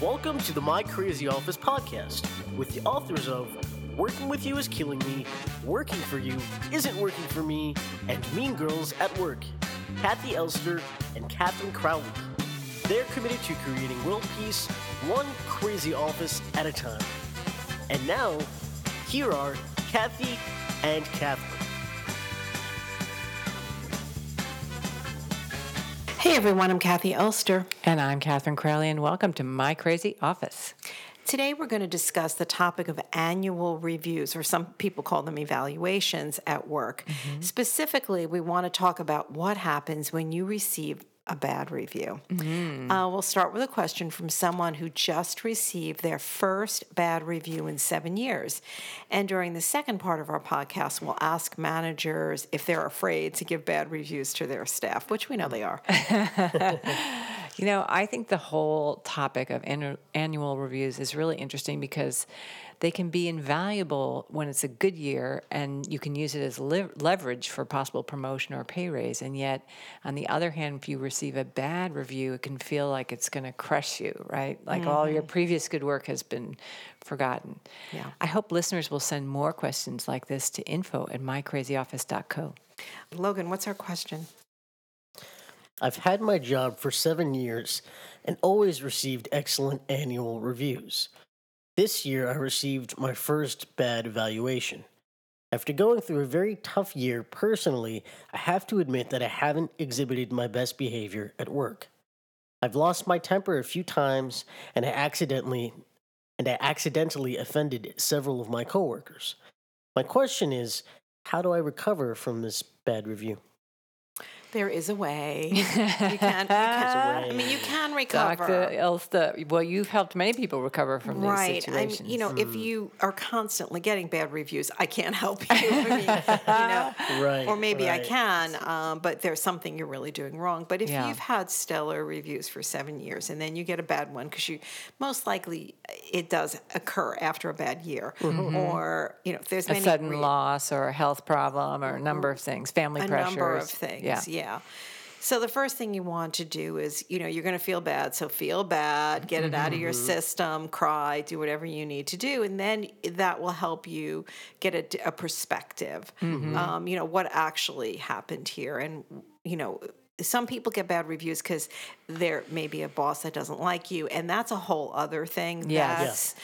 Welcome to the My Crazy Office podcast with the authors of Working With You Is Killing Me, Working For You Isn't Working For Me, and Mean Girls at Work, Kathy Elster and Catherine Crowley. They're committed to creating world peace, one crazy office at a time. And now, here are Kathy and Catherine. Hey everyone, I'm Kathy Elster. And I'm Catherine Crowley, and welcome to My Crazy Office. Today we're going to discuss the topic of annual reviews, or some people call them evaluations at work. Mm-hmm. Specifically, we want to talk about what happens when you receive a bad review. Mm-hmm. We'll start with a question from someone who just received their first bad review in 7 years. And during the second part of our podcast, we'll ask managers if they're afraid to give bad reviews to their staff, which we know they are. You know, I think the whole topic of annual reviews is really interesting because they can be invaluable when it's a good year and you can use it as leverage for possible promotion or pay raise. And yet, on the other hand, if you receive a bad review, it can feel like it's going to crush you, right? Like all your previous good work has been forgotten. Yeah. I hope listeners will send more questions like this to info@mycrazyoffice.co. Logan, what's our question? I've had my job for 7 years and always received excellent annual reviews. This year, I received my first bad evaluation. After going through a very tough year personally, I have to admit that I haven't exhibited my best behavior at work. I've lost my temper a few times, and I accidentally offended several of my coworkers. My question is, how do I recover from this bad review? There is a way. You can recover. Dr. Elster, well, you've helped many people recover from these situations. Right. If you are constantly getting bad reviews, I can't help you. Right. Or maybe I can, but there's something you're really doing wrong. But if you've had stellar reviews for 7 years and then you get a bad one, because most likely it does occur after a bad year, or if there's a sudden loss or a health problem or a number of things, family pressures. A number of things, yeah. So the first thing you want to do is, you're going to feel bad. So feel bad, get it out of your system, cry, do whatever you need to do. And then that will help you get a perspective, what actually happened here. And, some people get bad reviews because there may be a boss that doesn't like you. And that's a whole other thing. Yes.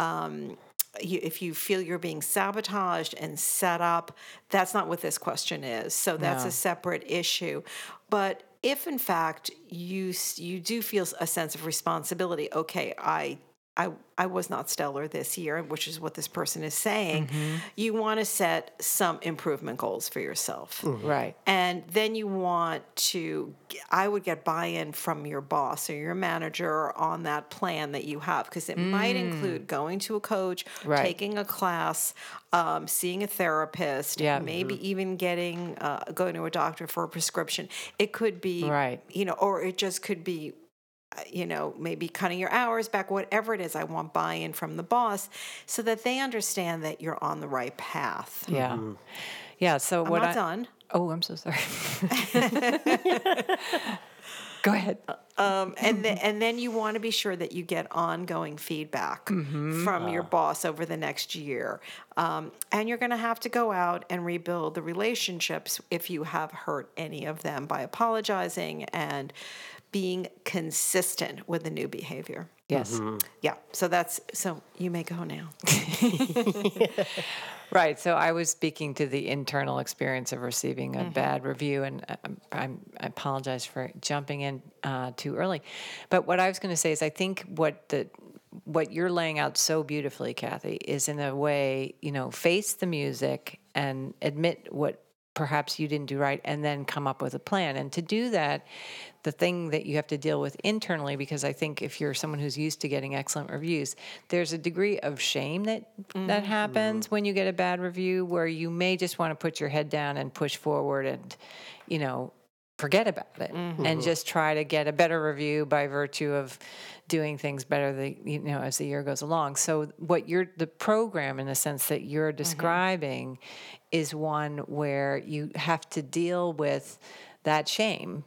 If you feel you're being sabotaged and set up, that's not what this question is. So that's a separate issue. But if, in fact, you do feel a sense of responsibility, okay, I was not stellar this year, which is what this person is saying, you want to set some improvement goals for yourself. Right. And then you want to, I would get buy-in from your boss or your manager on that plan that you have, because it might include going to a coach, taking a class, seeing a therapist, maybe even going to a doctor for a prescription. It could be, or it just could be, maybe cutting your hours back, whatever it is. I want buy-in from the boss so that they understand that you're on the right path. Yeah. Yeah. So I'm not done. Oh, I'm so sorry. Go ahead. And then you want to be sure that you get ongoing feedback from your boss over the next year. And you're going to have to go out and rebuild the relationships if you have hurt any of them by apologizing and being consistent with the new behavior. Yes. Yeah. So you may go now. Right. So I was speaking to the internal experience of receiving a bad review, and I apologize for jumping in too early. But what I was going to say is, I think what you're laying out so beautifully, Kathy, is in a way, face the music and admit what perhaps you didn't do right, and then come up with a plan. And to do that, the thing that you have to deal with internally, because I think if you're someone who's used to getting excellent reviews, there's a degree of shame that happens when you get a bad review, where you may just want to put your head down and push forward and, forget about it and just try to get a better review by virtue of doing things better, as the year goes along. So the program, in the sense that you're describing, is one where you have to deal with that shame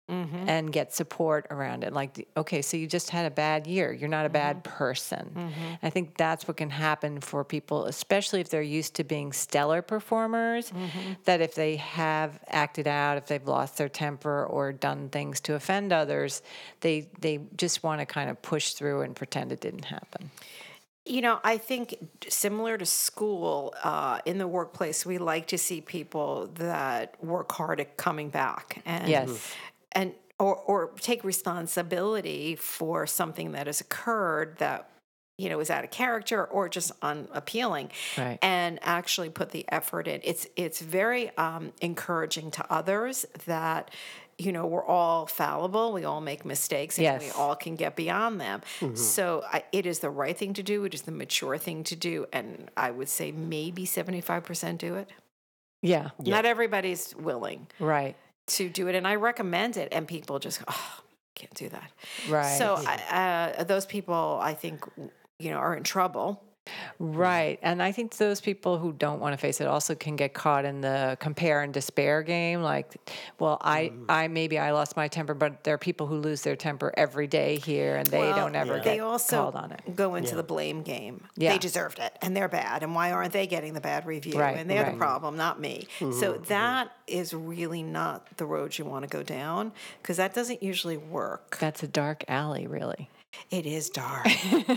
and get support around it. Like, okay, so you just had a bad year. You're not a bad person. I think that's what can happen for people, especially if they're used to being stellar performers, that if they have acted out, if they've lost their temper or done things to offend others, they just want to kind of push through and pretend it didn't happen. You know, I think similar to school, in the workplace, we like to see people that work hard at coming back and or take responsibility for something that has occurred that, you know, is out of character or just unappealing, and actually put the effort in. It's very encouraging to others that, you know, we're all fallible. We all make mistakes, and we all can get beyond them. So it is the right thing to do. It is the mature thing to do. And I would say maybe 75% do it. Yeah. Not everybody's willing to do it. And I recommend it. And people just go, oh, can't do that. Right. So those people, I think, you know, are in trouble. Right. And I think those people who don't want to face it also can get caught in the compare and despair game. Like, well, I maybe I lost my temper, but there are people who lose their temper every day here, and they don't ever get called on it. Go into the blame game. Yeah. They deserved it, and they're bad, and why aren't they getting the bad review? And they're the problem, not me. So that is really not the road you want to go down, because that doesn't usually work. That's a dark alley, really. It is dark.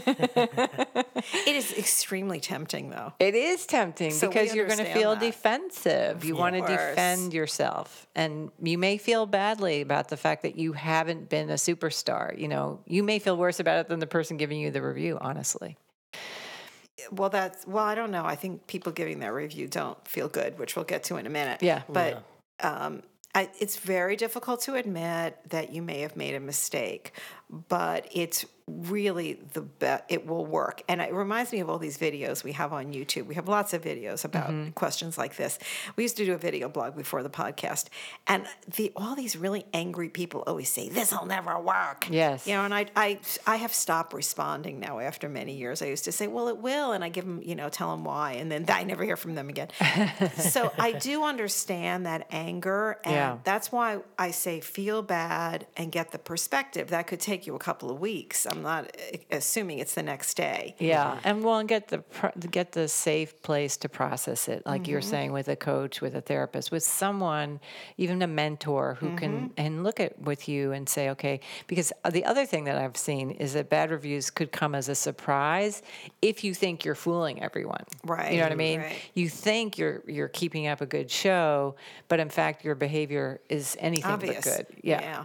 It is extremely tempting, though. It is tempting because you're going to feel defensive. You want to course. defend yourself. And you may feel badly about the fact that you haven't been a superstar. You know, you may feel worse about it than the person giving you the review, honestly. Well, I don't know. I think people giving that review don't feel good, which we'll get to in a minute. Yeah. But it's very difficult to admit that you may have made a mistake, but it's really it will work. And it reminds me of all these videos we have on YouTube. We have lots of videos about questions like this. We used to do a video blog before the podcast, and all these really angry people always say, "This'll never work." Yes. You know, and I have stopped responding now after many years. I used to say, "Well, it will," and I give them, you know, tell them why, and then I never hear from them again. So I do understand that anger, and that's why I say feel bad and get the perspective. That could take you a couple of weeks. I'm not assuming it's the next day. Yeah, and get the safe place to process it, like you're saying, with a coach, with a therapist, with someone, even a mentor who can and look at with you and say, okay. Because the other thing that I've seen is that bad reviews could come as a surprise if you think you're fooling everyone. Right. You know what I mean? Right. You think you're keeping up a good show, but in fact your behavior is anything Obvious. but good. Yeah.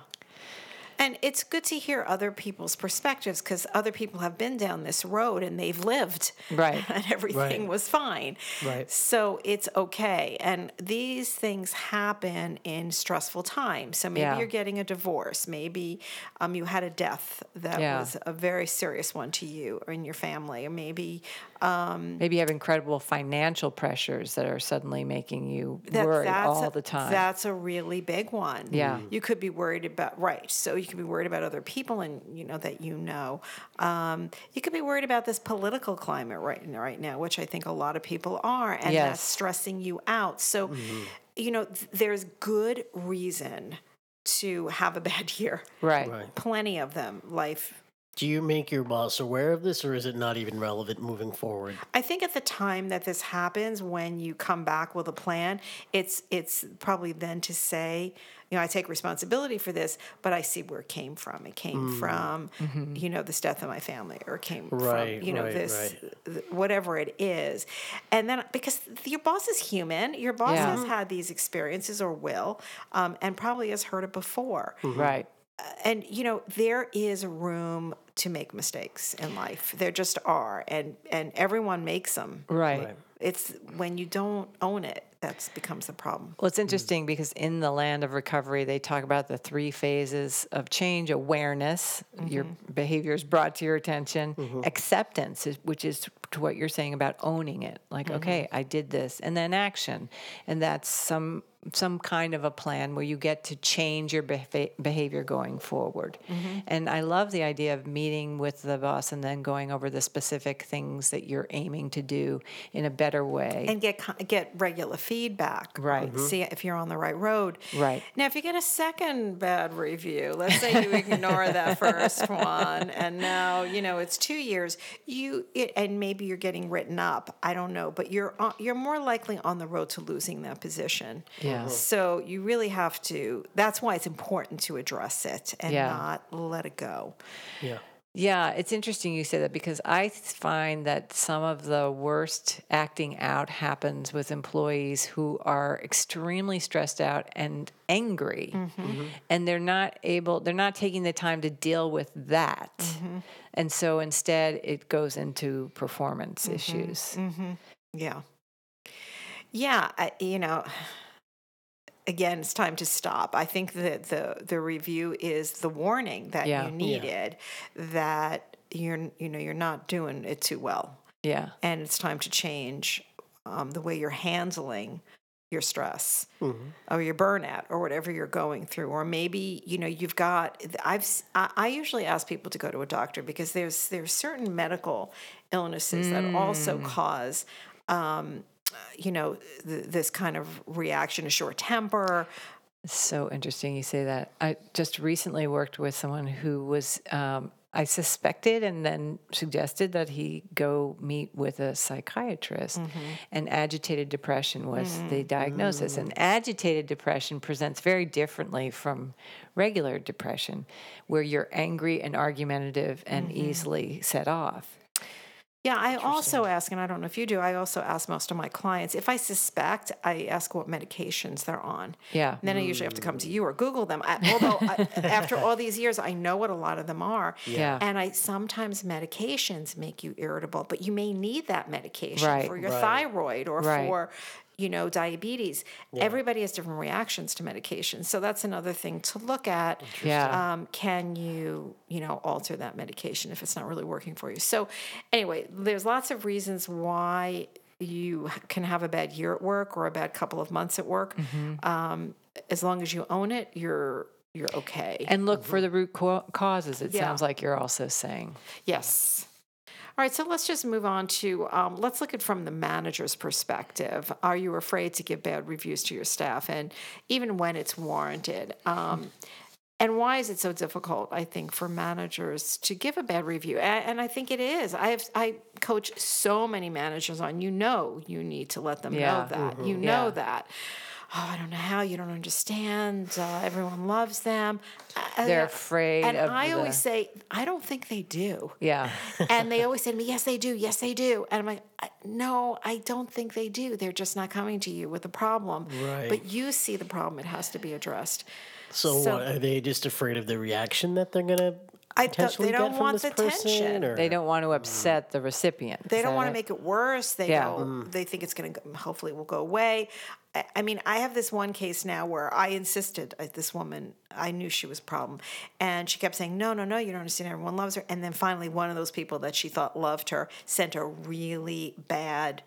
And it's good to hear other people's perspectives, because other people have been down this road and they've lived. Right. And everything was fine. Right. So it's okay. And these things happen in stressful times. So maybe you're getting a divorce. Maybe you had a death that was a very serious one to you or in your family. Or maybe you have incredible financial pressures that are suddenly making you worry all the time. That's a really big one. Yeah. You could be worried about, so you could be worried about other people and, you know, that you know. You could be worried about this political climate right now, which I think a lot of people are, and that's stressing you out. So, you know, there's good reason to have a bad year. Right. Plenty of them. Life. Do you make your boss aware of this, or is it not even relevant moving forward? I think at the time that this happens, when you come back with a plan, it's probably then to say, you know, I take responsibility for this, but I see where it came from. It came from, you know, this death of my family, or it came from, you know, whatever it is. And then, because your boss is human, your boss has had these experiences or will, and probably has heard it before. Right. And, you know, there is room to make mistakes in life. There just are. And everyone makes them. Right. It's when you don't own it, that becomes the problem. Well, it's interesting because in the land of recovery, they talk about the 3 phases of change: awareness, your behavior is brought to your attention; acceptance, which is to what you're saying about owning it. Like, okay, I did this. And then action. And that's some some kind of a plan where you get to change your behavior going forward. And I love the idea of meeting with the boss and then going over the specific things that you're aiming to do in a better way. And get regular feedback. Right. See if you're on the right road. Right. Now, if you get a second bad review, let's say you ignore that first one, and now it's 2 years. And maybe you're getting written up. I don't know, but you're more likely on the road to losing that position. Yeah. So you really have to. That's why it's important to address it and not let it go. Yeah. Yeah, it's interesting you say that, because I find that some of the worst acting out happens with employees who are extremely stressed out and angry, and they're not taking the time to deal with that. And so instead it goes into performance issues. Yeah. Yeah, again, it's time to stop. I think that the review is the warning that you needed, that you're not doing it too well. Yeah. And it's time to change the way you're handling your stress or your burnout or whatever you're going through. Or maybe, you've got, I usually ask people to go to a doctor, because there's certain medical illnesses that also cause this kind of reaction, a short temper. It's so interesting you say that. I just recently worked with someone who was, I suspected and then suggested that he go meet with a psychiatrist. And agitated depression was the diagnosis. And agitated depression presents very differently from regular depression, where you're angry and argumentative and easily set off. Yeah, I also ask, and I don't know if you do, I also ask most of my clients, if I suspect, I ask what medications they're on. Yeah. And then I usually have to come to you or Google them. Although after all these years, I know what a lot of them are. Yeah. And sometimes medications make you irritable, but you may need that medication for your thyroid or for diabetes. Everybody has different reactions to medication. So that's another thing to look at. Yeah. Can you, alter that medication if it's not really working for you? So anyway, there's lots of reasons why you can have a bad year at work or a bad couple of months at work. As long as you own it, you're okay. And look for the root causes, it sounds like you're also saying. Yes. All right, so let's just move on to, let's look at from the manager's perspective. Are you afraid to give bad reviews to your staff, and even when it's warranted? And why is it so difficult, I think, for managers to give a bad review? And I think it is. I coach so many managers on, you need to let them know that. You know that. Oh, I don't know how, you don't understand. Everyone loves them. They're afraid and of I always say, I don't think they do. Yeah. And they always say to me, yes, they do. Yes, they do. And I'm like, no, I don't think they do. They're just not coming to you with a problem. Right. But you see the problem. It has to be addressed. So what, are they just afraid of the reaction that they're going to potentially they don't get from want this the person? tension. Or? They don't want to upset the recipient. They don't want to make it worse. They they think it's going to hopefully will go away. I mean, I have this one case now where I insisted, this woman, I knew she was a problem. And she kept saying, no, you don't understand. Everyone loves her. And then finally, one of those people that she thought loved her sent a really bad,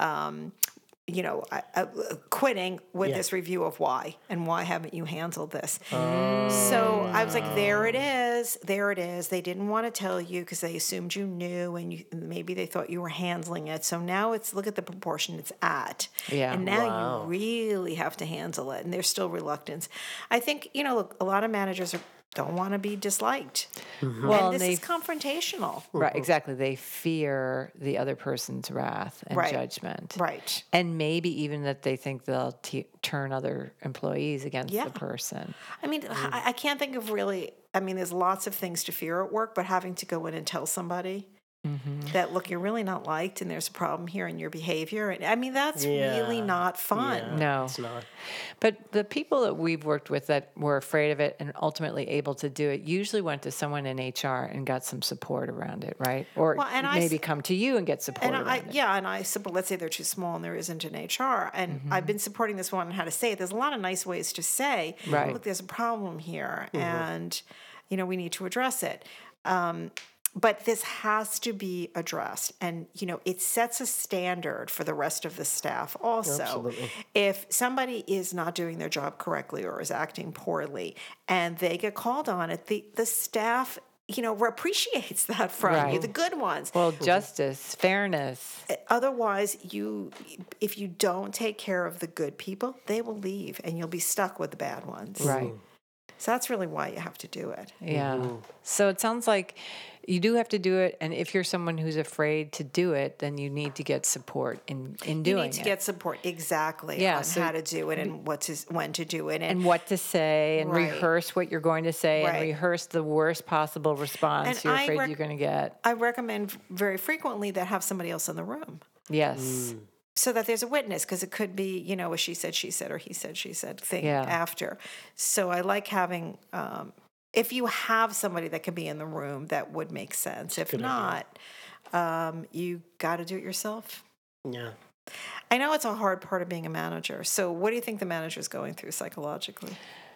quitting with this review of why haven't you handled this? So I was like, there it is. They didn't want to tell you because they assumed you knew, and maybe they thought you were handling it. So now look at the proportion it's at. Yeah. And now you really have to handle it. And there's still reluctance. I think, look, a lot of managers don't want to be disliked. Well, and this is confrontational. Right, exactly. They fear the other person's wrath and judgment. Right. And maybe even that they think they'll turn other employees against the person. I mean, I can't think of really, there's lots of things to fear at work, but having to go in and tell somebody that, look, you're really not liked and there's a problem here in your behavior. And that's really not fun. Yeah, No. It's not. But the people that we've worked with that were afraid of it and ultimately able to do it usually went to someone in HR and got some support around it, right? Or maybe come to you and get support around it. Yeah, and but let's say they're too small and there isn't an HR. And I've been supporting this one on how to say it. There's a lot of nice ways to say, look, there's a problem here and, we need to address it. But this has to be addressed. And, it sets a standard for the rest of the staff also. Absolutely. If somebody is not doing their job correctly or is acting poorly and they get called on it, the staff, appreciates that from you, the good ones. Well, justice, fairness. Otherwise, if you don't take care of the good people, they will leave and you'll be stuck with the bad ones. Right. So that's really why you have to do it. Yeah. So it sounds like you do have to do it. And if you're someone who's afraid to do it, then you need to get support in doing it. You need to get support, exactly, on how to do it and when to do it. And what to say and rehearse what you're going to say and rehearse the worst possible response you're afraid you're going to get. I recommend very frequently that have somebody else in the room. Yes. So that there's a witness, because it could be, a she said, or he said, she said thing after. So I like having, if you have somebody that can be in the room, that would make sense. If not, you got to do it yourself. Yeah. I know it's a hard part of being a manager. So what do you think the manager is going through psychologically?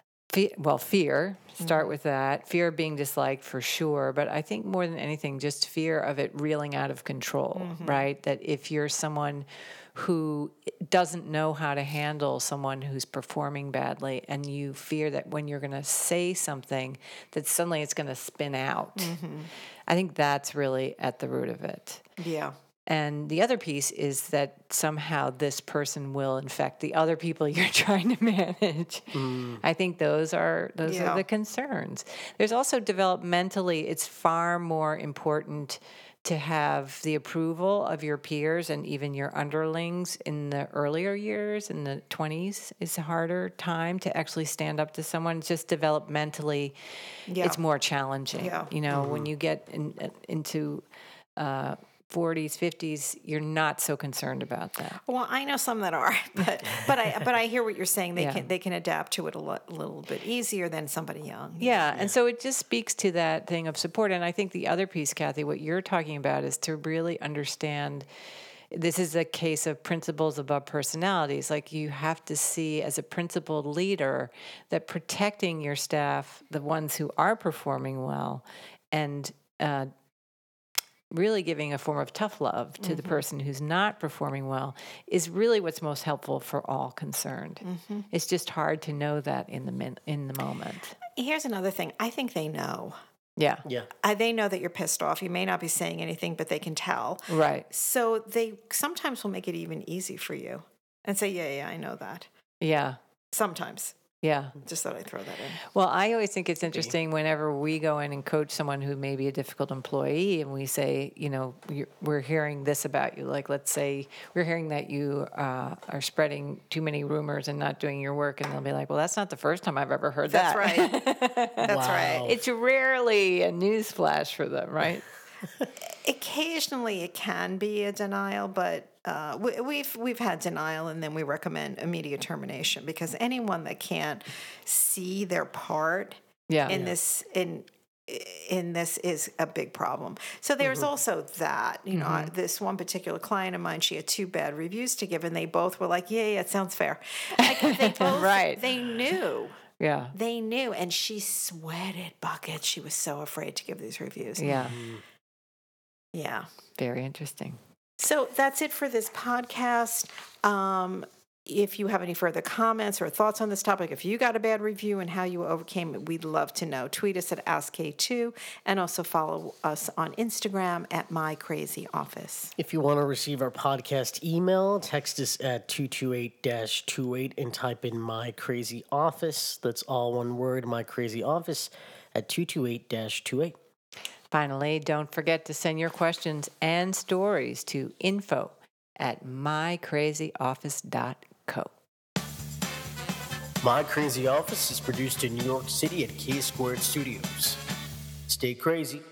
Fear. Start with that. Fear of being disliked for sure. But I think more than anything, just fear of it reeling out of control, right? That if you're someone who doesn't know how to handle someone who's performing badly, and you fear that when you're going to say something, that suddenly it's going to spin out. I think that's really at the root of it. Yeah. And the other piece is that somehow this person will infect the other people you're trying to manage. I think those are the concerns. There's also developmentally, it's far more important to have the approval of your peers and even your underlings in the earlier years. In the 20s, it's a harder time to actually stand up to someone. Just developmentally, it's more challenging. When you get into 40s, 50s, you're not so concerned about that. Well, I know some that are, but I hear what you're saying. They can adapt to it a little bit easier than somebody young. Yeah, and so it just speaks to that thing of support. And I think the other piece, Kathy, what you're talking about is to really understand. This is a case of principles above personalities. Like, you have to see as a principled leader that protecting your staff, the ones who are performing well, and really giving a form of tough love to the person who's not performing well is really what's most helpful for all concerned. It's just hard to know that in the moment. Here's another thing. I think they know. Yeah. They know that you're pissed off. You may not be saying anything, but they can tell. Right. So they sometimes will make it even easy for you and say, yeah, I know that. Yeah. Sometimes. Yeah. Just thought I'd throw that in. Well, I always think it's interesting whenever we go in and coach someone who may be a difficult employee and we say, we're hearing this about you. Like, let's say we're hearing that you are spreading too many rumors and not doing your work. And they'll be like, well, that's not the first time I've ever heard that. That's right. That's right. It's rarely a newsflash for them, right? Occasionally it can be a denial, but we've had denial, and then we recommend immediate termination, because anyone that can't see their part in this is a big problem. So there's also that, this one particular client of mine, she had 2 bad reviews to give, and they both were like, yeah, it sounds fair. Like, they both, they knew. Yeah. They knew, and she sweated buckets. She was so afraid to give these reviews. Yeah. Yeah. Very interesting. So that's it for this podcast. If you have any further comments or thoughts on this topic, if you got a bad review and how you overcame it, we'd love to know. Tweet us at AskK2, and also follow us on Instagram at MyCrazyOffice. If you want to receive our podcast email, text us at 228-28 and type in My Crazy Office. That's all one word, My Crazy Office, at 228-28. Finally, don't forget to send your questions and stories to info@mycrazyoffice.co. My Crazy Office is produced in New York City at K Squared Studios. Stay crazy.